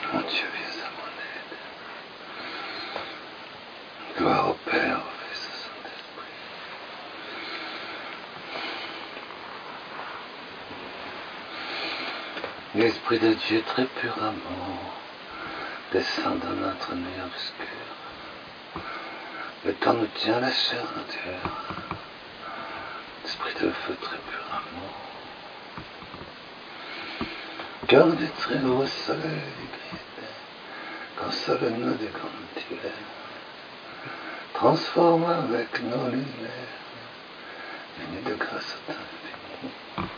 Mon Dieu, viens à mon aide. Gloire au Père, au Fils et au Saint-Esprit. L'Esprit de Dieu très pur amour descend dans notre nuit obscure. Le temps nous tient la chair nature. Esprit de feu très pur amour. Cœur du très haut soleil gris, console-nous des grandes divers. Transforme avec nos lumières, unis de grâce au temps infini.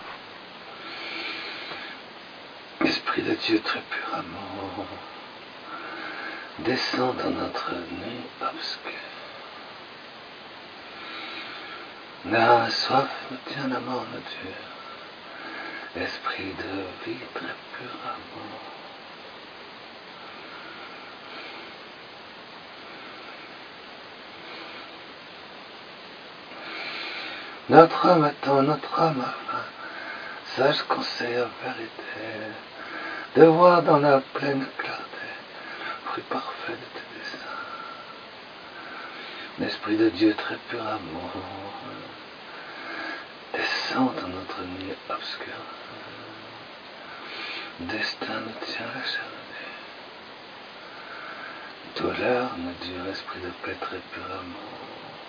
Esprit de Dieu très pur amour, descend dans notre nuit obscure. La soif me tient la mort nature, esprit de vie très pur amour. Notre âme attend, notre âme a faim, sage conseil en vérité, de voir dans la pleine clarté, fruit parfait de tes desseins. L'Esprit de Dieu très pur amour, descend dans notre nuit obscure. Destin nous tient la charité. Douleur nous dure, esprit de paix très pur amour.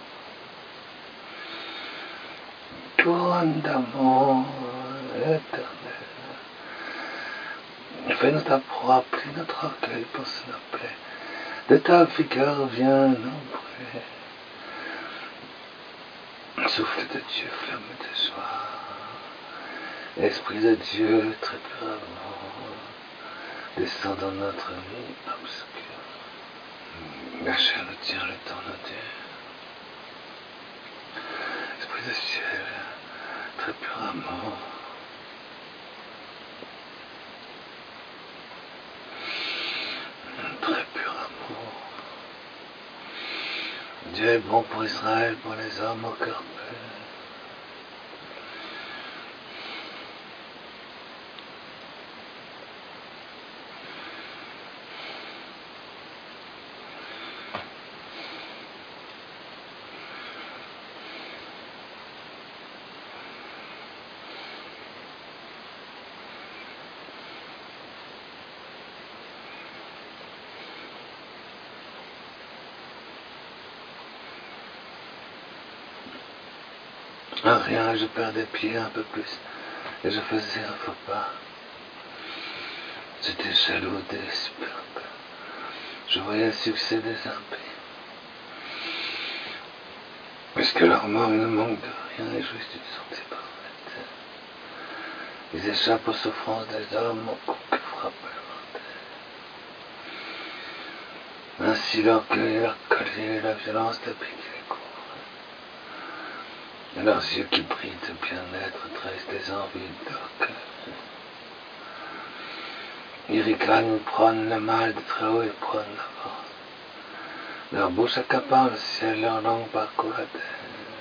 Couronne d'amour éternel. Fais-nous ta proie, plie notre orgueil pour se la plaie. De ta vigueur viens nous brûler. Souffle de Dieu, flamme de joie. Esprit de Dieu, très pur amour, descend dans notre nuit obscure. La chair nous tient, le temps nous tient. Esprit de ciel, très pur amour. Très pur amour. Dieu est bon pour Israël, pour les hommes au cœur pur. Rien, je perdais pied un peu plus, et je faisais un faux pas. J'étais jaloux des superbes. Je voyais le succès des impies. Puisque leur mort ne manque de rien, les jouissent d'une santé parfaite. Ils échappent aux souffrances des hommes, au coup que frappe le mortel. Ainsi l'orgueil, leur collier, la violence de pique les cours. Et leurs yeux qui brillent de bien-être trahissent des envies de leur cœur. Ils ricanent, prônent le mal de très haut et prônent l'avance. Leur bouche accapare le ciel, leur langue parcourt la terre.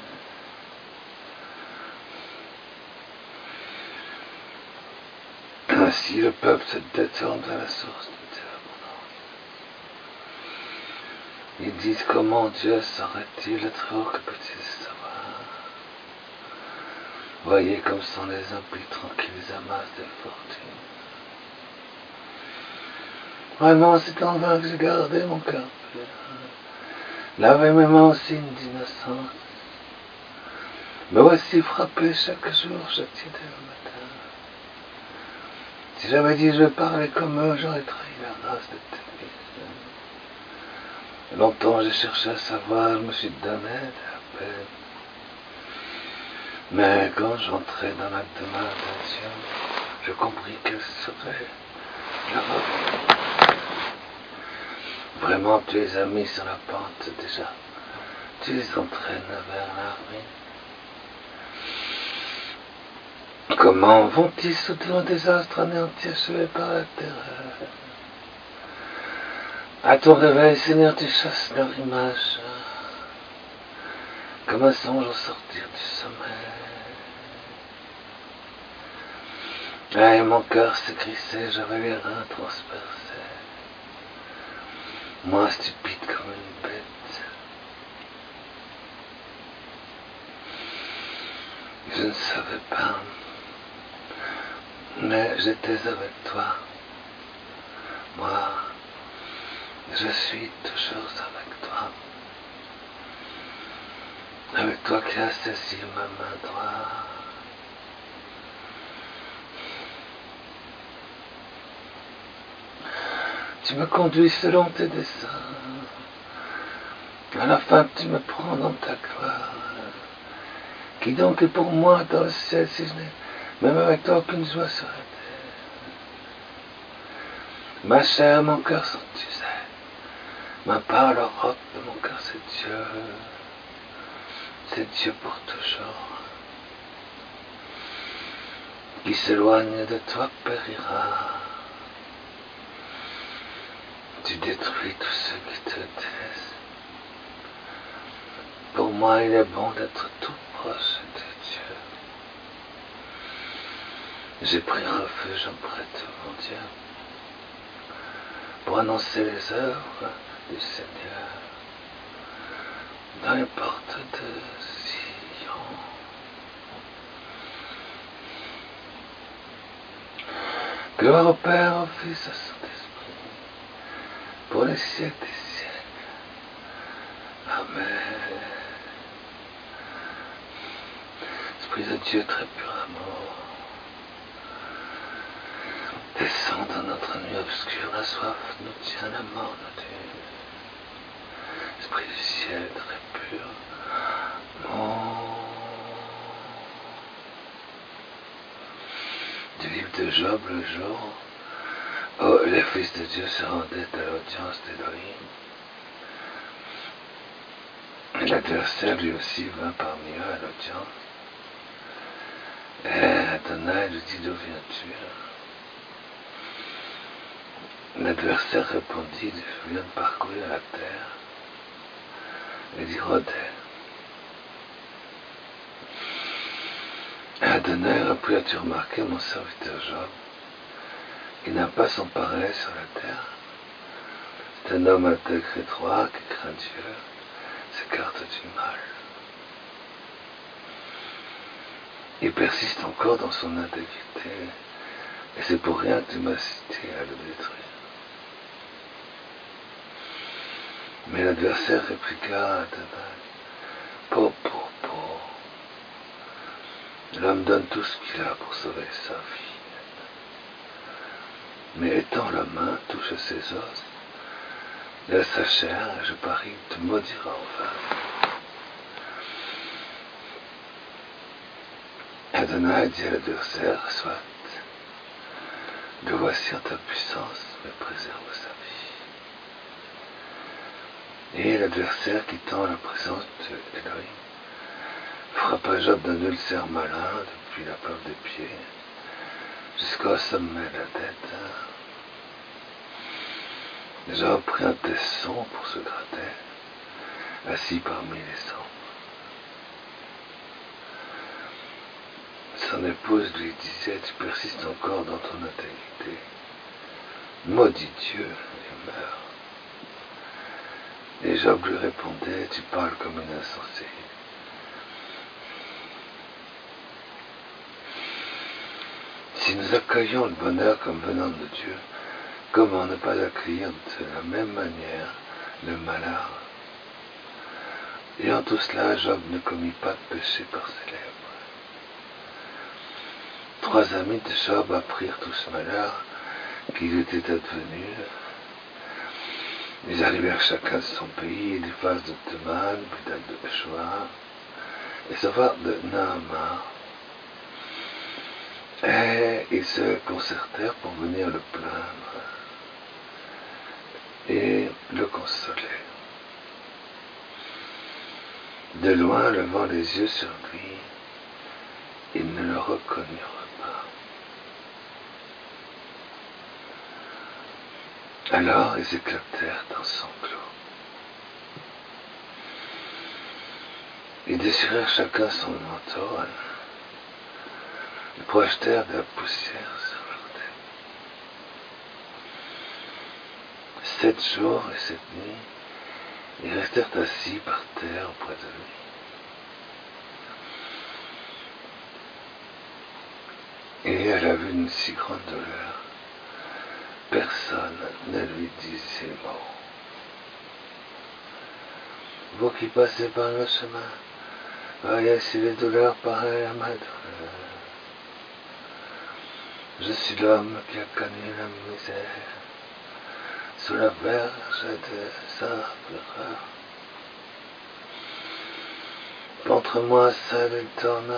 Ainsi le peuple se détourne de la source de Dieu abondante. Ils disent comment Dieu saurait-il le très haut que peut-il savoir. Voyez comme sont les impies tranquilles, ils amassent des fortunes. Vraiment, c'est en vain que j'ai gardé mon cœur pur. Lavez mes mains au signe d'innocence. Me voici frappé chaque jour, chaque idée le matin. Si j'avais dit je vais parler comme eux, j'aurais trahi la race de tes fils. Longtemps j'ai cherché à savoir, je me suis donné de la peine. Mais quand j'entrais dans la demeure de Dieu, je compris quelle serait la revenue. Vraiment, tu les as mis sur la pente déjà. Tu les entraînes vers la ruine. Comment vont-ils soudain au désastre anéanti, achevés par la terreur? À ton réveil, Seigneur, tu chasses leur image, comme un songe au sortir du sommeil. Et mon cœur s'est crissé, j'avais les reins transpercés. Moi, stupide comme une bête. Je ne savais pas, mais j'étais avec toi. Moi, je suis toujours avec toi. Avec toi qui as saisi ma main droite. Tu me conduis selon tes desseins. À la fin, tu me prends dans ta gloire. Qui donc est pour moi dans le ciel si je n'ai même avec toi aucune joie sur la terre. Ma chair, mon cœur sont usés. Ma part, le roc de mon cœur, c'est Dieu. C'est Dieu pour toujours. Qui s'éloigne de toi périra. Tu détruis tous ceux qui te détestent. Pour moi, il est bon d'être tout proche de Dieu. J'ai pris refuge auprès de mon Dieu pour annoncer les œuvres du Seigneur dans les portes de Sion. Gloire au Père, au Fils, au Saint-Esprit, pour les siècles des siècles. Amen. Esprit de Dieu très pur amour, descends dans notre nuit obscure, la soif nous tient, la mort nous tue. Esprit du ciel très pur, du livre de Job le jour où les fils de Dieu se rendaient à l'audience d'Élohim. Et l'adversaire lui aussi vint parmi eux à l'audience. Et Adonai lui dit, d'où viens-tu? L'adversaire répondit, je viens de parcourir la terre. Il dit, Rodais. Adonai reprit, as-tu remarqué mon serviteur Job? Il n'a pas son pareil sur la terre. C'est un homme intègre et droit qui craint Dieu, s'écarte du mal. Il persiste encore dans son intégrité, et c'est pour rien que tu m'as cité à le détruire. Mais l'adversaire répliqua à Adonai, pauvre. L'homme donne tout ce qu'il a pour sauver sa vie. Mais étends la main, touche ses os, laisse sa chair, et je parie, te maudira en vain. Adonai dit à l'adversaire, soit, le voici en ta puissance, mais préserve sa vie. Et l'adversaire, quittant la présence de Elohim, frappa Job d'un ulcère malin depuis la plante des pieds jusqu'au sommet de la tête. Job prit un tesson pour se gratter, assis parmi les cendres. Son épouse lui disait, tu persistes encore dans ton intégrité. Maudit Dieu et meurs. Et Job lui répondait, tu parles comme une insensée. Si nous accueillons le bonheur comme venant de Dieu, comment ne pas accueillir de la même manière le malheur? Et en tout cela, Job ne commit pas de péché par ses lèvres. 3 amis de Job apprirent tout ce malheur qu'il était advenu. Ils arrivèrent chacun de son pays, du phase de Teman, puis de Shoah, et savoir de Naaman. Et ils se concertèrent pour venir le plaindre et le consoler. De loin, levant les yeux sur lui, ils ne le reconnurent pas. Alors ils éclatèrent en sanglots. Ils déchirèrent chacun son manteau. Ils projetèrent de la poussière sur leur 7 jours et 7 nuits, ils restèrent assis par terre auprès de lui. Et elle avait une si grande douleur. Personne ne lui disait mot. Vous qui passez par le chemin, voyez si les douleurs pareilles à ma douleur. Je suis l'homme qui a connu la misère sous la verge de sa fureur. Contre moi seul il donne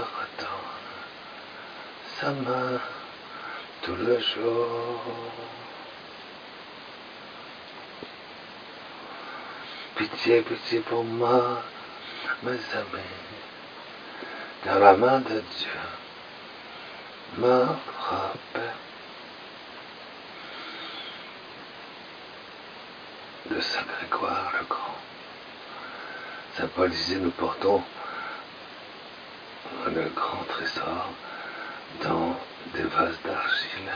sa main tout le jour. Pitié, pitié pour moi, mes amis, car la main de Dieu me frappe. De Saint Grégoire le Grand. Saint Paul disait, nous portons le grand trésor dans des vases d'argile.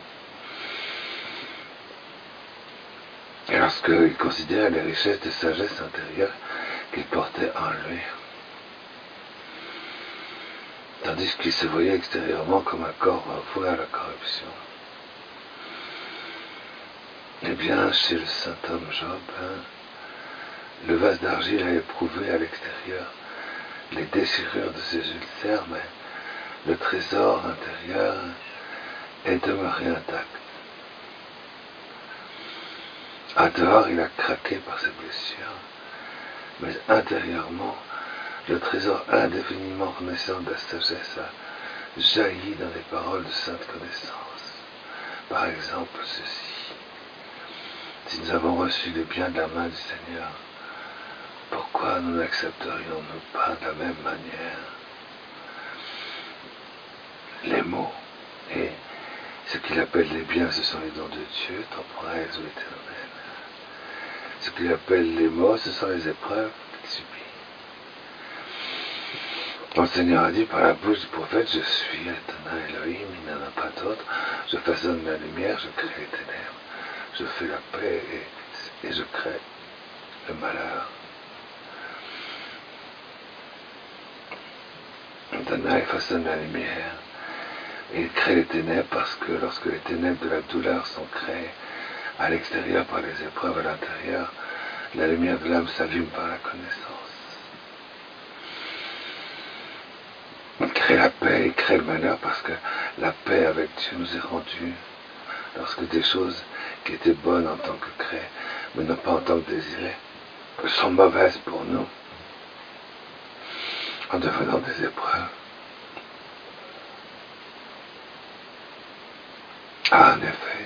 Et lorsqu'il considérait les richesses de sagesse intérieure qu'il portait en lui, tandis qu'il se voyait extérieurement comme un corps voué à la corruption. Eh bien, chez le saint homme Job, le vase d'argile a éprouvé à l'extérieur les déchirures de ses ulcères, mais le trésor intérieur est demeuré intact. À dehors, il a craqué par ses blessures, mais intérieurement, le trésor indéfiniment renaissant de la sagesse a jailli dans les paroles de sainte connaissance. Par exemple, ceci: si nous avons reçu les biens de la main du Seigneur, pourquoi nous n'accepterions-nous pas de la même manière les mots? Et ce qu'il appelle les biens, ce sont les dons de Dieu, temporels ou éternels. Ce qu'il appelle les maux, ce sont les épreuves qu'il subit. Le Seigneur a dit par la bouche du prophète: je suis Adonai Elohim, il n'en a pas d'autre. Je façonne la lumière, je crée les ténèbres. Je fais la paix et je crée le malheur. Adonai façonne la lumière et il crée les ténèbres, parce que lorsque les ténèbres de la douleur sont créées à l'extérieur par les épreuves, à l'intérieur, la lumière de l'âme s'allume par la connaissance. Il crée la paix, il crée le malheur, parce que la paix avec Dieu nous est rendue lorsque des choses qui étaient bonnes en tant que créées, mais non pas en tant que désirées, sont mauvaises pour nous, en devenant des épreuves. Ah, en effet,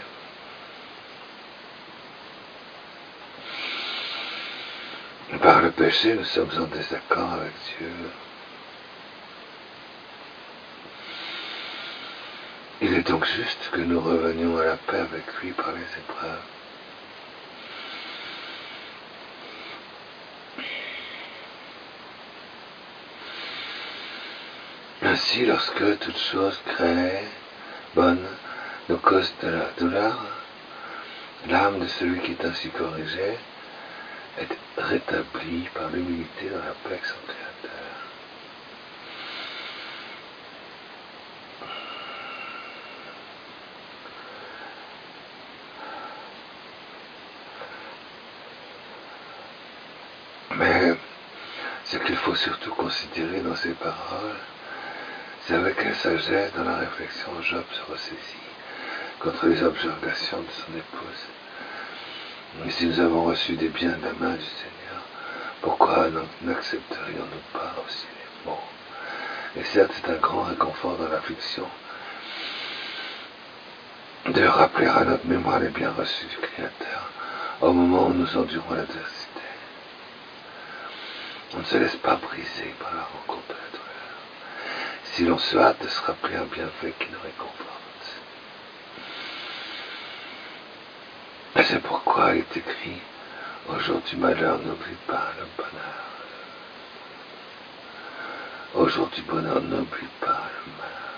par le péché, nous sommes en désaccord avec Dieu. Il est donc juste que nous revenions à la paix avec lui par les épreuves. Ainsi, lorsque toute chose créée, bonne, nous cause de la douleur, l'âme de celui qui est ainsi corrigé est rétablie par l'humilité dans la paix avec son Créateur. Mais ce qu'il faut surtout considérer dans ces paroles, c'est avec quelle sagesse dans la réflexion Job se ressaisit contre les objurgations de son épouse. Et si nous avons reçu des biens de la main du Seigneur, pourquoi n'accepterions-nous pas aussi les maux? Et certes, c'est un grand réconfort dans l'affliction de rappeler à notre mémoire les biens reçus du Créateur au moment où nous endurons l'adversité. On ne se laisse pas briser par la rencontre de la douleur, si l'on se hâte de se rappeler un bienfait qui nous réconforte. Et c'est pourquoi il est écrit: au jour du malheur, n'oublie pas le bonheur. Au jour du bonheur, n'oublie pas le malheur.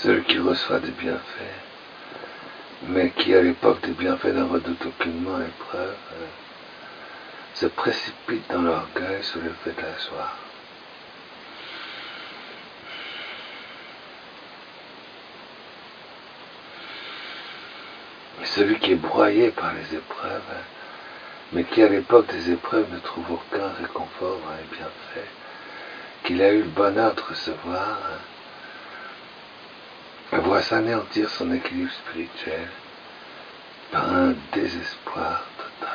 Celui qui reçoit des bienfaits, mais qui à l'époque des bienfaits ne redoute aucunement l'épreuve, se précipite dans l'orgueil sous l'effet de la joie. Et celui qui est broyé par les épreuves, mais qui à l'époque des épreuves ne trouve aucun réconfort dans les bienfaits qu'il a eu le bonheur de recevoir, voit s'anéantir son équilibre spirituel par un désespoir total.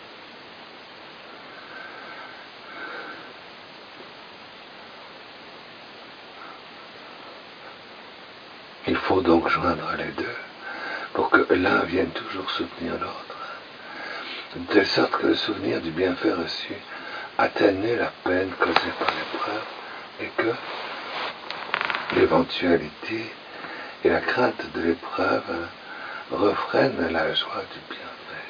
Il faut donc joindre les deux pour que l'un vienne toujours soutenir l'autre, de telle sorte que le souvenir du bienfait reçu atténue la peine causée par l'épreuve et que l'éventualité et la crainte de l'épreuve refreinent la joie du bienfait.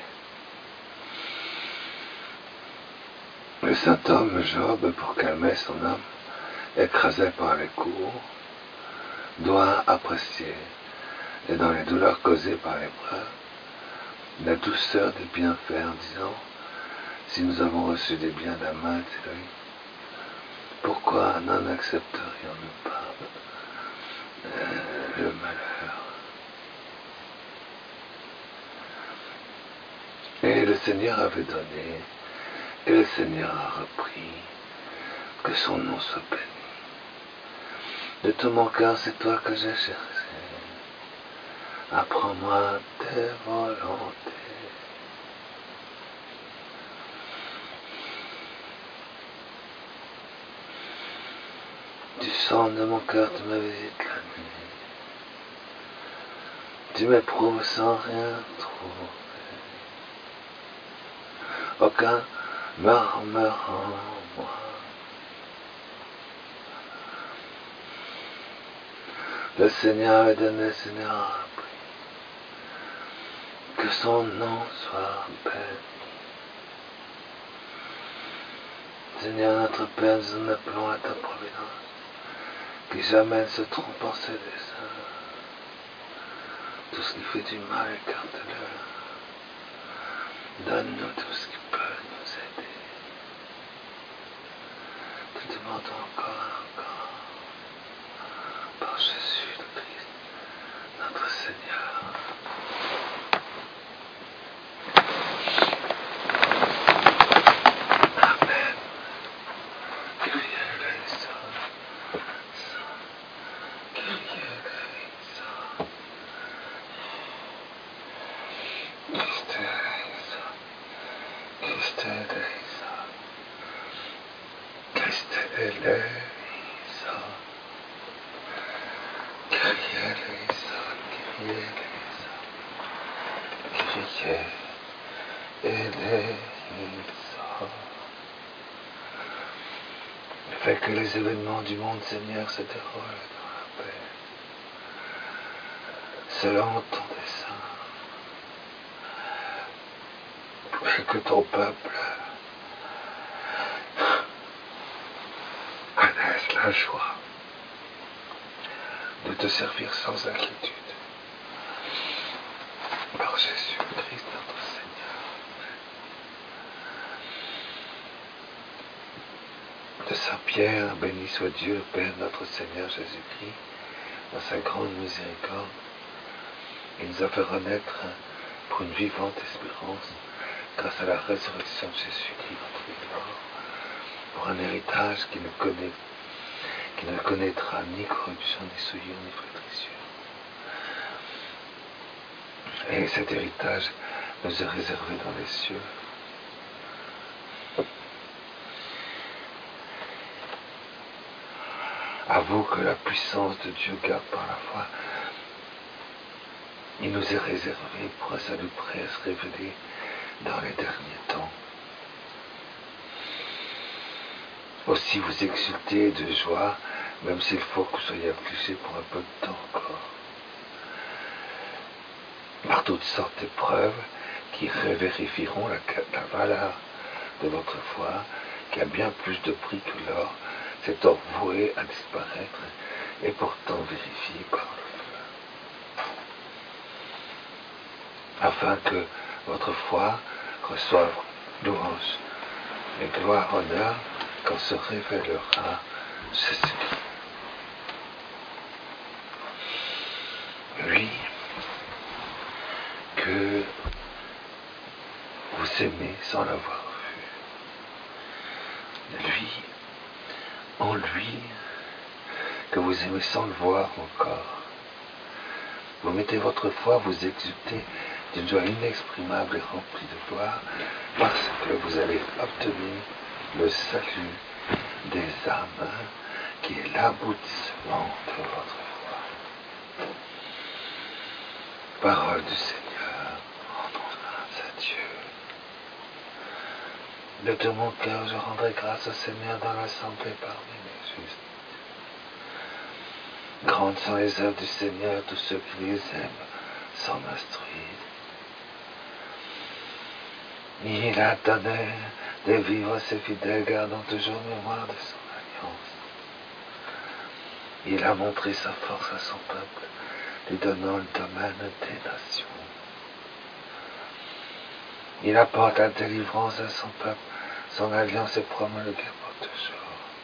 Le saint homme Job, pour calmer son âme écrasée par les coups, doit apprécier, et dans les douleurs causées par l'épreuve, la douceur des bienfaits en disant: si nous avons reçu des biens d'un main d'Élohim, pourquoi n'en accepterions-nous pas le malheur? Et le Seigneur avait donné, et le Seigneur a repris, que son nom soit béni. De tout mon cœur, c'est toi que j'ai cherché. Apprends-moi tes volontés. Du sang de mon cœur, tu me visites la nuit. Tu m'éprouves sans rien trouver. Aucun murmure en moi. Le Seigneur a donné, le Seigneur a appris. Que son nom soit béni. Seigneur notre Père, nous en appelons à ta providence, qui jamais ne se trompe en ses desseins. Tout ce qui fait du mal, écarte-le. Donne-nous tout ce qui peut nous aider. Te demandons encore et encore, par Jésus le Christ, notre Seigneur. Amen. Kyrie eleison. Kyrie eleison. Christe eleison. Christe eleison. Christe eleison. Kyrie eleison. Kyrie eleison. Kyrie eleison. Fais que les événements du monde, Seigneur, se déroulent dans la paix, selon ton dessein. Fais que ton peuple connaisse la joie de te servir sans inquiétude. Par Jésus-Christ notre Seigneur. De Saint Pierre, béni soit Dieu, Père notre Seigneur Jésus-Christ, dans sa grande miséricorde, il nous a fait renaître pour une vivante espérance, grâce à la résurrection de Jésus-Christ, notre victoire, pour un héritage qui ne connaîtra ni corruption, ni souillure, ni flétrissure. Et cet héritage nous est réservé dans les cieux. À vous que la puissance de Dieu garde par la foi. Il nous est réservé pour un salut prêt à se révéler dans les derniers temps. Aussi vous exultez de joie, même s'il faut que vous soyez affligés pour un peu de temps encore, par toutes sortes d'épreuves qui vérifieront la valeur de votre foi, qui a bien plus de prix que l'or, cet or voué à disparaître et pourtant vérifié par le feu. afin que votre foi reçoive louange et gloire, honneur, quand se révélera Jésus-Christ. Lui que vous aimez sans l'avoir vu. Lui, en lui, que vous aimez sans le voir encore. Vous mettez votre foi, vous exultez d'une joie inexprimable et remplie de gloire, parce que vous allez obtenir le salut des âmes, qui est l'aboutissement de votre foi. Parole du Seigneur, rendons grâce à Dieu. De tout mon cœur, je rendrai grâce au Seigneur dans l'assemblée parmi les justes. Grandes sont les œuvres du Seigneur, tous ceux qui les aiment s'en instruisent. Il a donné des vivres à ses fidèles, gardant toujours mémoire de son alliance. Il a montré sa force à son peuple, lui donnant le domaine des nations. Il apporte la délivrance à son peuple, son alliance est promulguée pour toujours.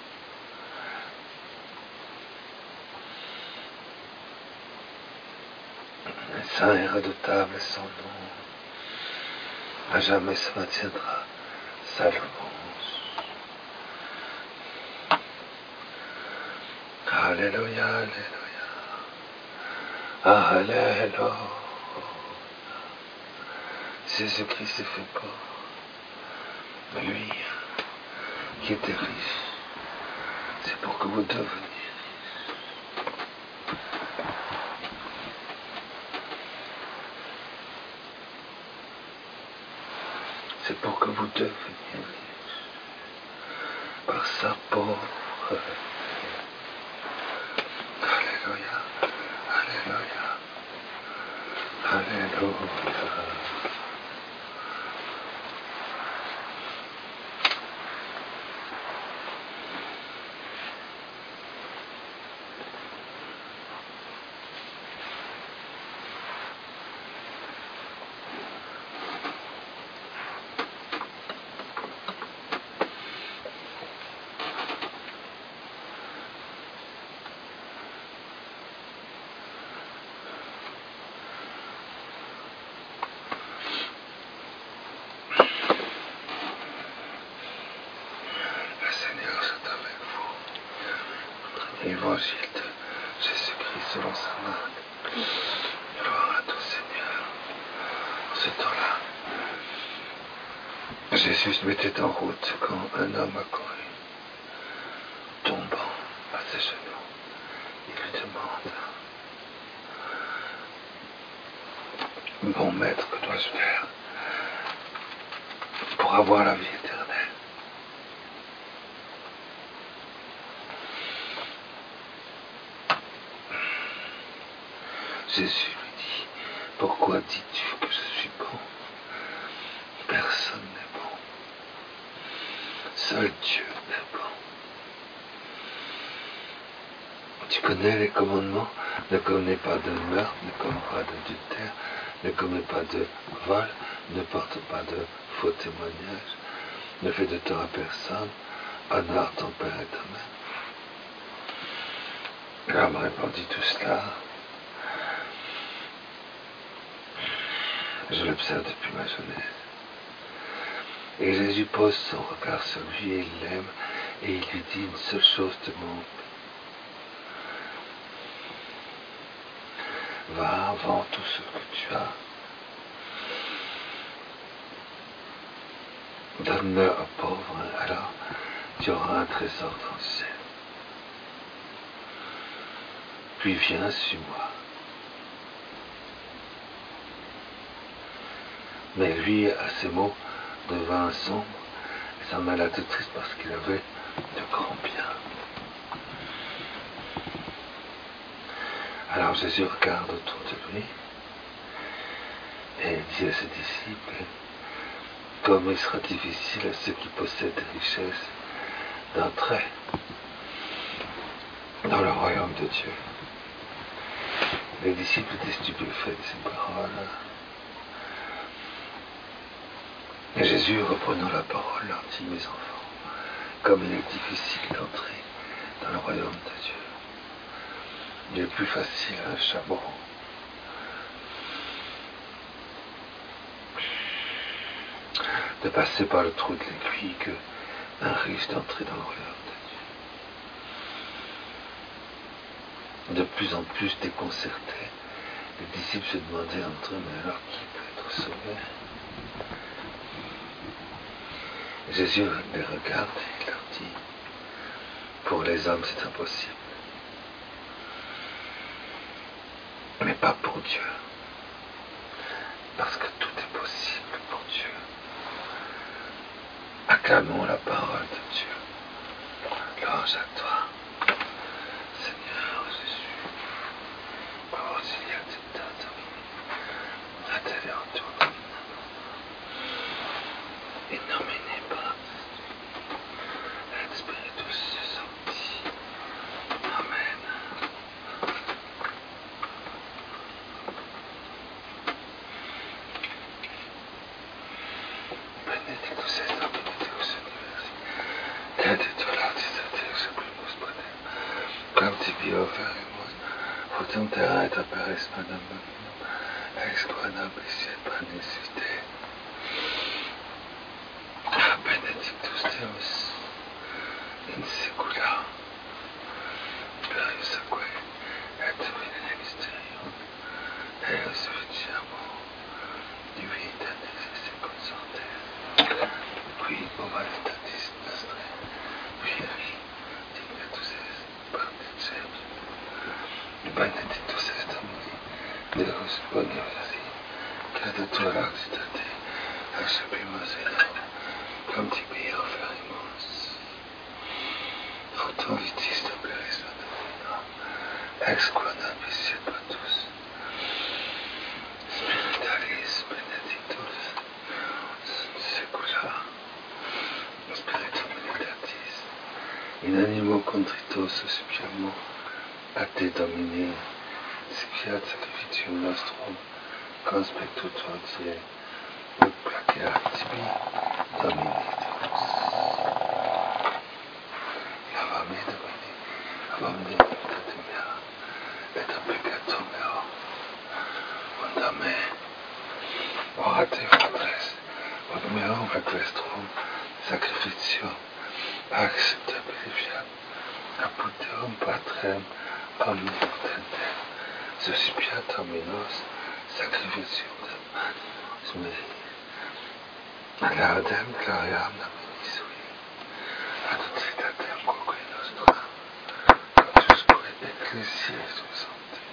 Saint et redoutable est son nom, à jamais se maintiendra sa louange. Alléluia, alléluia, alléluia. Jésus-Christ s'est fait pauvre. Lui, qui était riche, c'est pour que vous deveniez riches. C'est pour que vous deveniez riches par sa pauvre. Alléluia, alléluia, alléluia. Évangile de Jésus-Christ selon sa marque. Gloire à ton Seigneur. En ce temps-là, Jésus se mettait en route quand un homme accourut. Tombant à ses genoux, il lui demande: Bon maître, que dois-je faire pour avoir la vie éternelle? Jésus lui dit: Pourquoi dis-tu que je suis bon? Personne n'est bon. Seul Dieu est bon. Tu connais les commandements: ne commets pas de meurtre, ne commets pas d'adultère, ne commets pas de vol, ne porte pas de faux témoignages, ne fais de tort à personne, honore ton père et ta mère. L'homme répondit tout cela. Je l'observe depuis ma jeunesse. Et Jésus pose son regard sur lui et il l'aime, et il lui dit: une seule chose te manque. Va, vends tout ce que tu as. Donne-le aux pauvres, alors tu auras un trésor dans le ciel. Puis viens, suis-moi. Mais lui, à ces mots, devint sombre et s'en alla tout triste parce qu'il avait de grands biens. Alors Jésus regarde autour de lui et dit à ses disciples: comme il sera difficile à ceux qui possèdent des richesses d'entrer dans le royaume de Dieu. Les disciples étaient stupéfaits de ces paroles. Et Jésus, reprenant la parole, leur dit, mes enfants, comme il est difficile d'entrer dans le royaume de Dieu, il est plus facile à un chameau de passer par le trou de l'aiguille qu'un riche d'entrer dans le royaume de Dieu. De plus en plus déconcertés, les disciples se demandaient entre eux, mais alors qui peut être sauvé? Jésus les regarde et il leur dit, pour les hommes c'est impossible, mais pas pour Dieu, parce que tout est possible pour Dieu. Acclamons la parole de Dieu. Louange à toi, Seigneur Jésus. In nomine Patris et Spiritus Sancti. Amen. Benedictus est omnibus universi, et titulatis Deus primus pater, quam tibi oferimus, futum terra et aperis manam dominum, ex qua nobis et panis vitae. Benedictus Deus in secula, periusque et in ministerium, eos ficiamo, divita nexis consortes, qui movalitatis nostre, fieri, dignatus est participio. Benedictus est omni, Deus bonivasi, credatur auxitate, acepimus et comme tibi oferimus, fructum vitis operis domino, ex qua nobis et patus, spiritualis benedictus, secula, spiritum militatis, in animo contrito suscipiamo, a te Domine, sifiat sacrificium nostrum, conspectutur tie, ut placeat tibi, Domine Deus. Lavame Domine, lavame iniquitatem mea, et a peccatum meo, unda me, orate fratres, ut meum ac vestrum, sacrificium, acceptabile fiat, apud Deum Patrem, omnipotentem, suscipiat dominos, sacrificium Deus mei. Laudem gloriam nomini sui, ad utilitatem quoque nostra, quodusque ecclesiae sui sancti.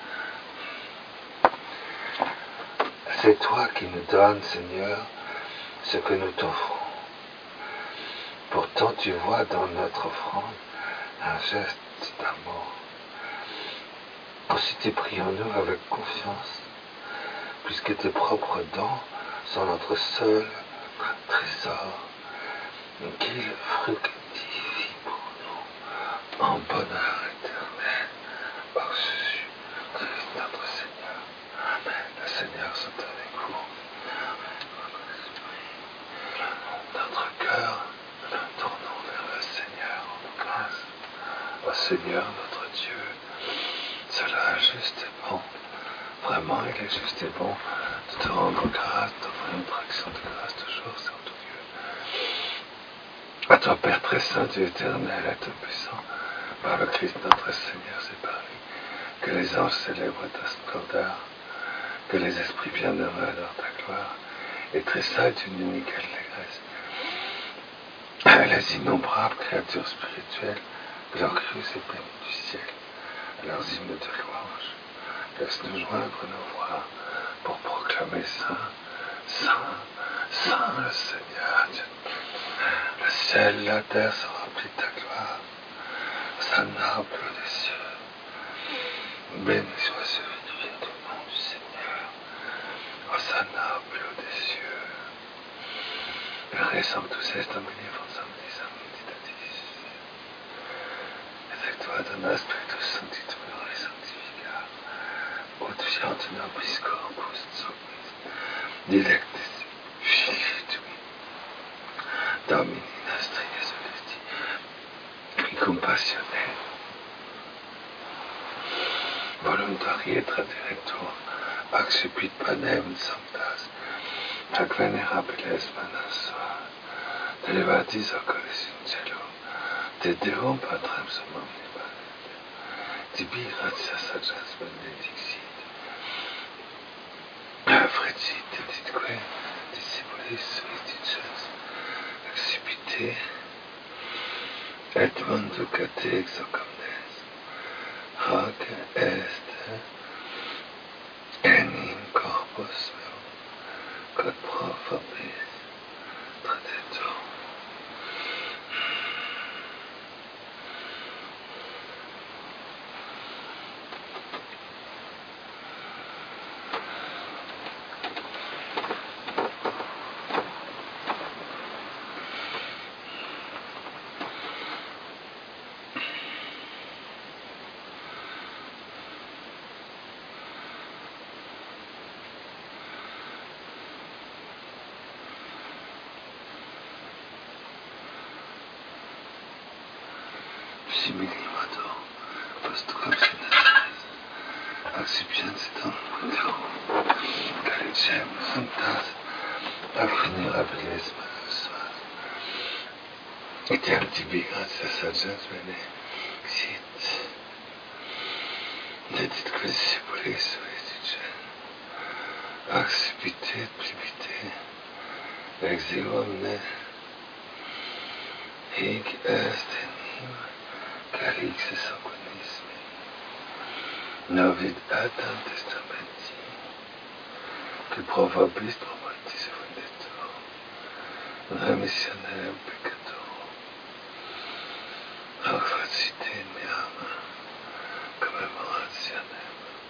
C'est toi qui nous donnes, Seigneur, ce que nous t'offrons. Pourtant, tu vois dans notre offrande un geste d'amour. Aussi te prions-nous avec confiance, puisque tes propres dons sont notre seul trésor, qu'il fructifie pour nous en bonheur éternel par Jésus Christ notre Seigneur. Amen. Le Seigneur soit avec vous. Notre cœur, tournons vers le Seigneur en grâce. Ô Seigneur notre Dieu, cela est juste et bon. Vraiment, il est juste et bon de te rendre grâce, d'offrir notre action de grâce toujours, Saint Dieu. À toi, Père très saint, Dieu éternel et tout-puissant, par le Christ notre Seigneur, c'est par lui que les anges célèbrent ta splendeur, que les esprits bienheureux adorent ta gloire, et tressaillent d'une unique allégresse. Les innombrables créatures spirituelles, glorieuses et bénies du ciel, à leurs hymnes de louange, laisse-nous joindre nos voix pour proclamer Saint, Saint, Saint le Seigneur Dieu. Le ciel, la terre sont remplis de ta gloire. Hosanna au plus haut des cieux. Béni soit celui qui vient au nom du Seigneur. Hosanna au plus haut des cieux. Glorieux sanctus est Domini Sanctis Sanctitatis. Effectuat Spiritus Sanctitur et Sanctificat. Ut fiat nobis corpus sanguis, dilectis filii tui, Domini nostri Gesù Christi, qui compassionné, voluntariet tradirector, accipit panem sanctas, ac venerabiles manas sua, de levatis oculis in cielo, te Deum Patrem sum omnipotent, tibi gratias agens benedicit, frecit editque discipulis suiticens, accipite, et manducate ex hoc omnes, hoc est enim corpus meum, quod pro vobis traditur. Simili modo, post conscientis, accipiens et omnipoterum, calicem sanctas, ac venerabilis manus suas, etiam tibi gratias agens benedicit, deditque discipulis suiticens, accipite et plibite, exil omnes, hic est enim calixis sanguinis mei, novit Adam testamenti, qui pro vobis pro mortis fundetur, remissionem peccatorum, hoc facite in meam commemorationem.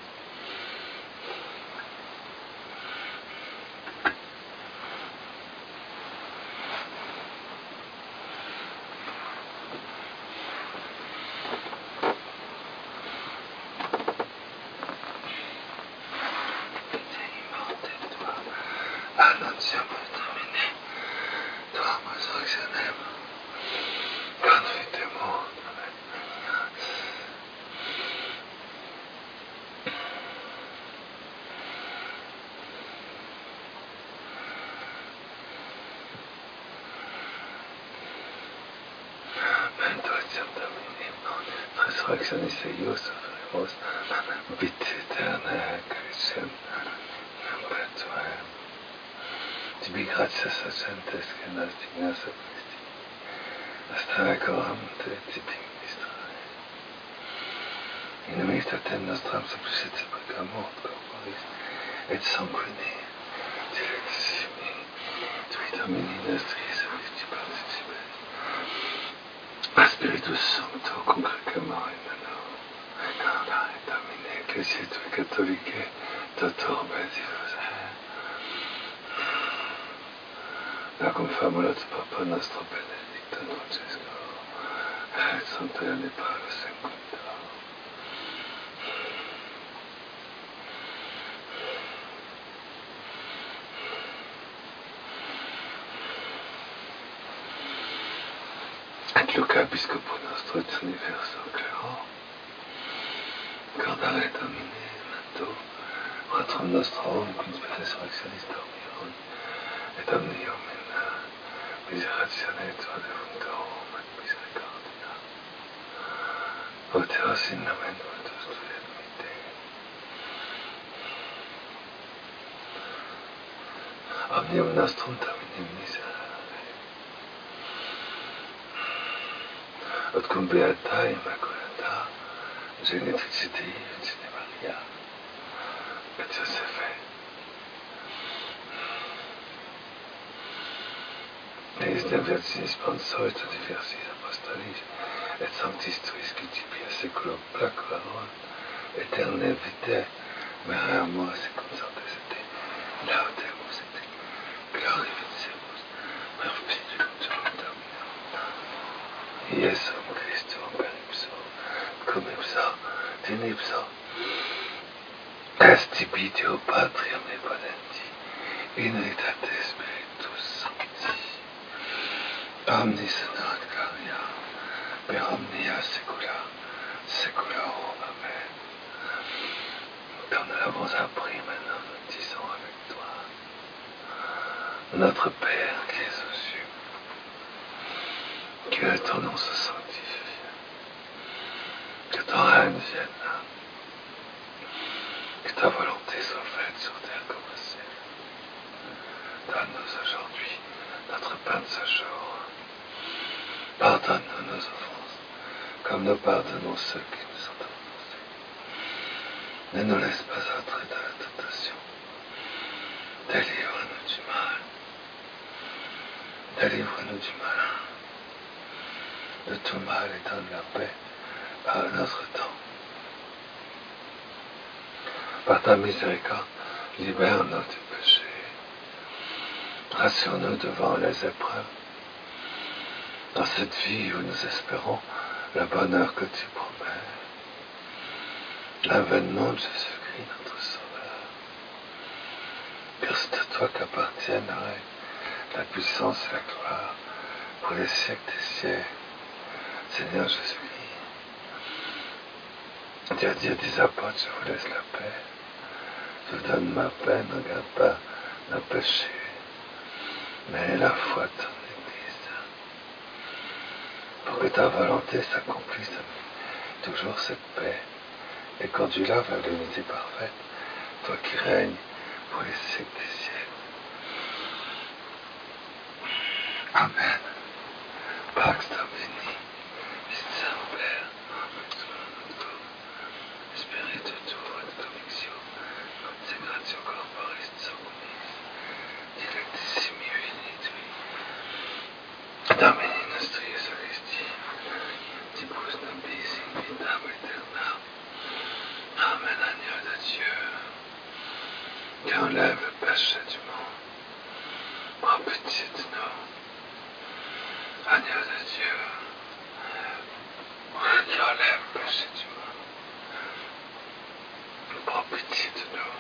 Annonciamo Domine, tua resurrectionem, confitemur Amen. Benedictum Domini, resurrectionis eius suferimus, vita aeterna calicem, perpetuem. Tibi gratias agentes que nas dignas Christi, astare coram te tibi ministrare. In ministratem nostram suplicite precamur corporis et sanguine, dilectissimi, tui Domini nostri Jesu Christi participes, a Spiritus Sancto congregament in anno, recordare Domine Ecclesiae tui Catholicae, totor benedictus. La confirmulat Papa nostro Benedictum Francesco, et Sancta Ioanne Paulus Secundum. Et Luca Episcopo nostro et universo claro, cordare Domine manto, Patrum nostrum, cum resurrectionis Dominum, et omnium in miseratione tua defunctorum et misericordia. Poteos in nomen tuus tui admite. Omnium nostrum Domine miserere. Ut cum beata immaculata, genitrice Dei, Virgine Maria, et Josephe, eis de virginis sponsoris et diversis apostolis, et sanctis tuis qui tibi a seculum placuerunt, aeterne vitae mereamus et consortes et laudemus et glorificemus per Filium tuum Dominum, Iesum Christum per ipso, cum ipso, in ipso, est tibi Deo Patri omnipotenti, in unitate Spiritus Sancti, Omnis sunt gloria, per omnia secula, seculorum. Amen. Comme nous l'avons appris maintenant, nous disons avec toi, notre Père qui es aux cieux, que ton nom se sanctifie, que ton règne vienne, que ta volonté soit faite sur terre comme au ciel. Donne-nous aujourd'hui notre pain de ce jour. Pardonne-nous nos offenses, comme nous pardonnons ceux qui nous ont offensés. Ne nous laisse pas entrer dans la tentation. Délivre-nous du mal. Délivre-nous du malin. De tout mal et donne la paix à notre temps. Par ta miséricorde, libère-nous du péché. Rassure-nous devant les épreuves. Dans cette vie où nous espérons le bonheur que tu promets. L'avènement de Jésus-Christ, notre Sauveur. Car c'est à toi qu'appartiennent la puissance et la gloire pour les siècles des siècles. Seigneur Jésus-Christ, tu as dit à tes apôtres, je vous laisse la paix. Je vous donne ma paix, ne regarde pas nos péchés, mais la foi de ton Église. Pour que ta volonté s'accomplisse, toujours cette paix, et conduis-la vers l'unité parfaite, toi qui règnes pour les siècles des siècles. Amen. Pax Domini, sit semper, Spiritu tuo et convictio, consecratio corporis sanguinis, dilectissimi vini tui, Domini nostri Iesu Christi, Tibus nobis in vitam aeternam. Amen, agneau de Dieu, qui enlève le péché du monde. Prends pitié de nous. Agneau de Dieu, qui enlève le péché du monde. Prends pitié de nous.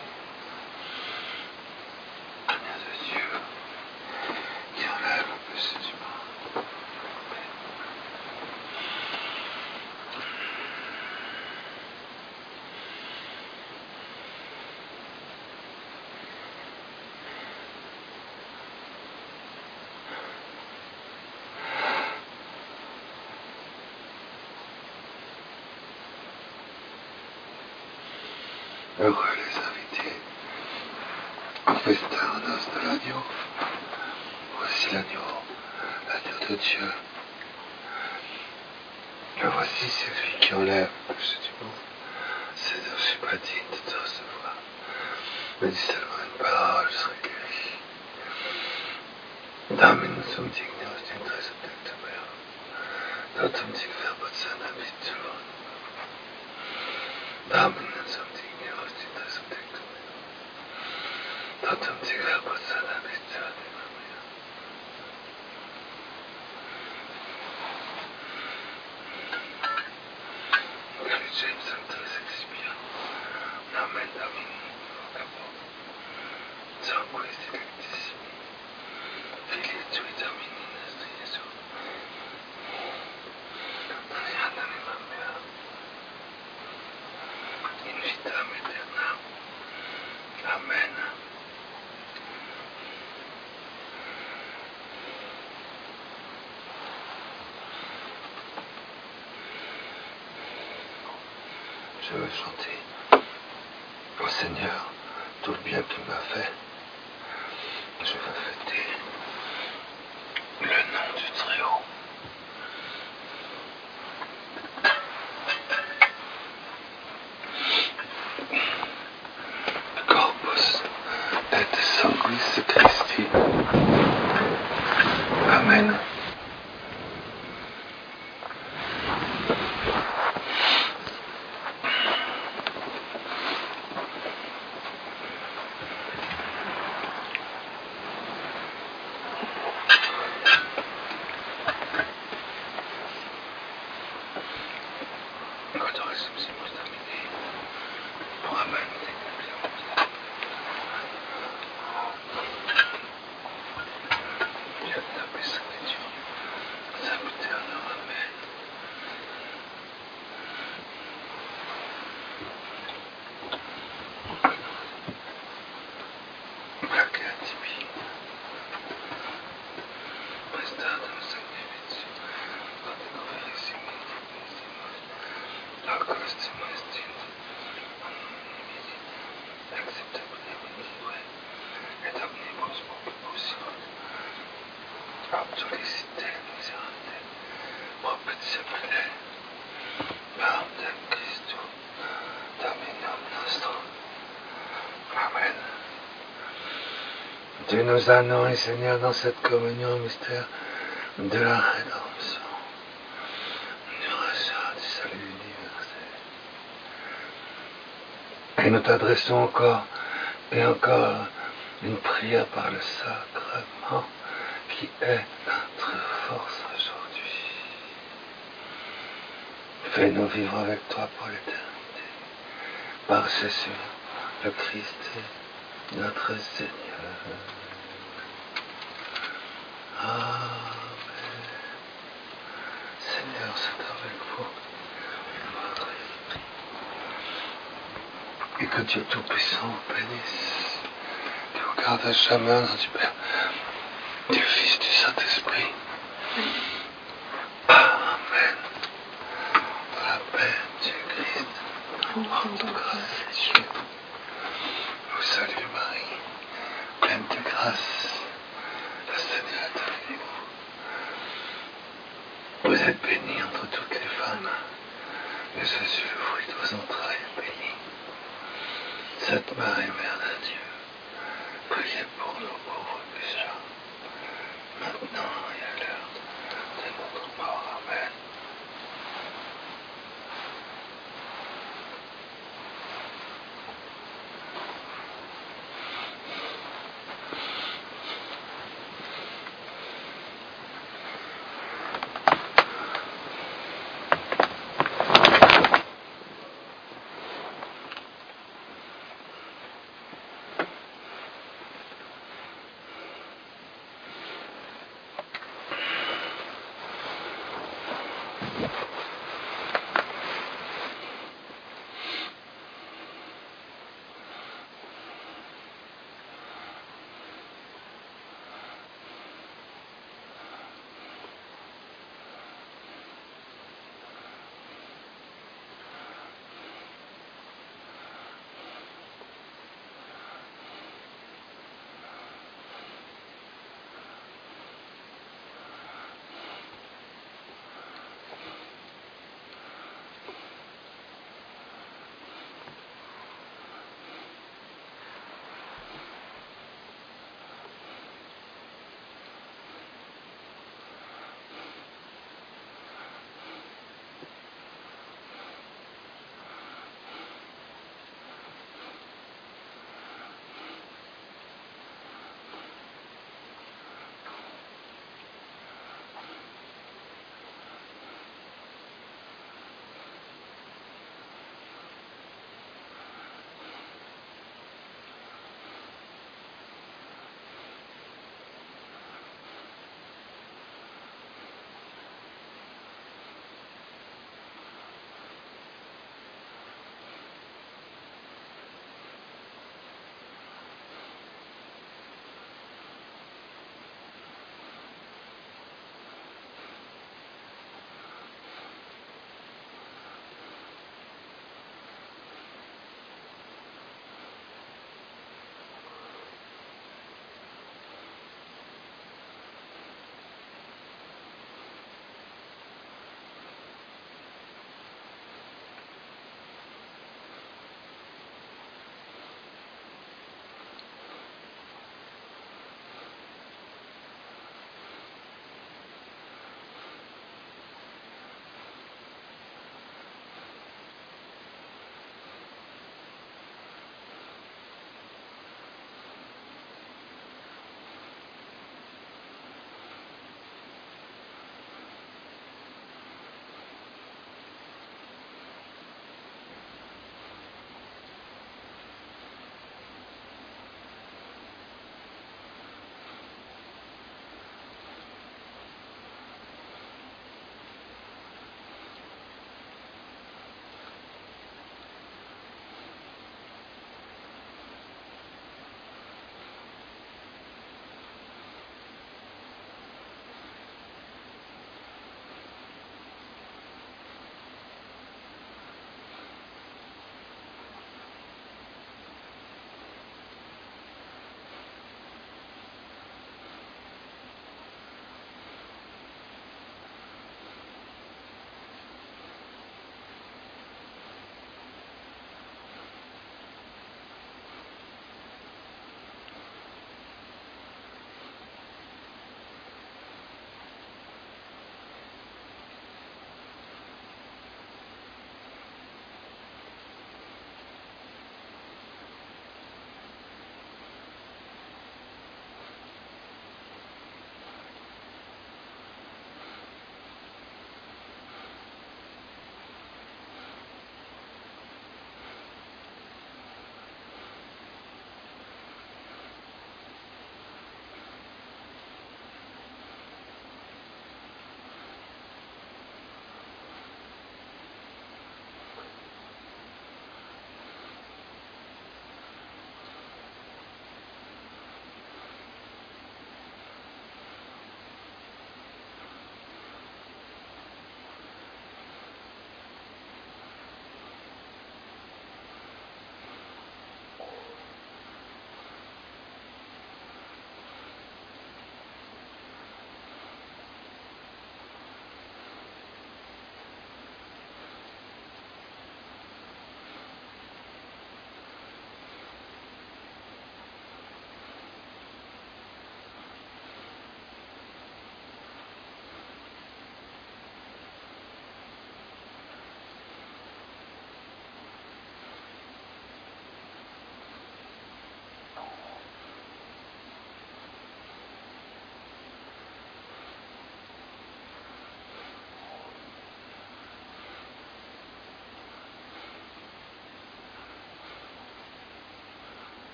Agneau de Dieu, qui enlève le péché du monde. Heureux les invités au festin en os de l'agneau. Voici l'agneau de Dieu. Et voici celui qui enlève le péché du monde. Je ne suis pas digne de te recevoir, mais dis seulement une parole, je serai guéri. Dominus sum dignius intres subjectum meum, totum dic verbum habituum. Dominus sum dignius intres subjectum meum, totum dic verbum habituum. James Sanctus Expiat, Amen Domini, vocabum, sanguis dilectissimi, Filii tui Domini nostri Iesu, doniat animam meam, in vitam aeternam. Amen. Je veux chanter au Seigneur tout le bien qu'il m'a fait. Je veux fêter le nom du Très-Haut. Corpus et sanguis Christi. Amen. Tu nous annonces, Seigneur, dans cette communion mystère de la rédemption, du rachat, du salut universel. Et nous t'adressons encore et encore une prière par le sacrement qui est notre force aujourd'hui. Fais-nous vivre avec toi pour l'éternité, par Jésus, le Christ, notre Seigneur. Amen. Seigneur, c'est avec vous. Et que Dieu Tout-Puissant vous bénisse, qui vous garde à jamais au nom du Père, du Fils, du Saint-Esprit. Amen. La paix du Christ, en grâce à Dieu. Vous salue Marie, pleine de grâce. Le Seigneur est avec vous. Vous êtes bénie entre toutes les femmes, et Jésus, le fruit de vos entrailles, est béni. Sainte Marie, Mère de Dieu, priez pour nous pauvres pécheurs, maintenant et à l'heure de notre mort. Amen.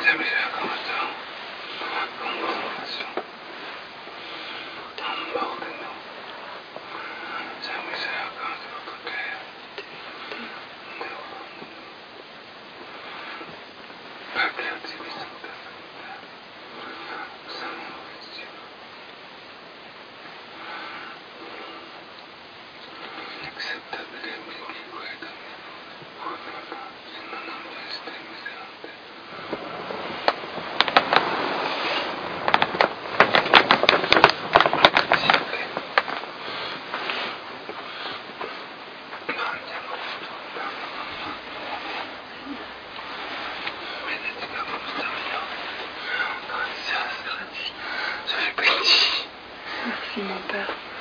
Seigneur, miséricorde, compassion, emborde-nous. Seigneur, miséricorde de votre cœur. Père créatif, Saint-Père, Saint-Dieu. Acceptable et miséricorde. Si non ambeste miserante. Merci mon Père.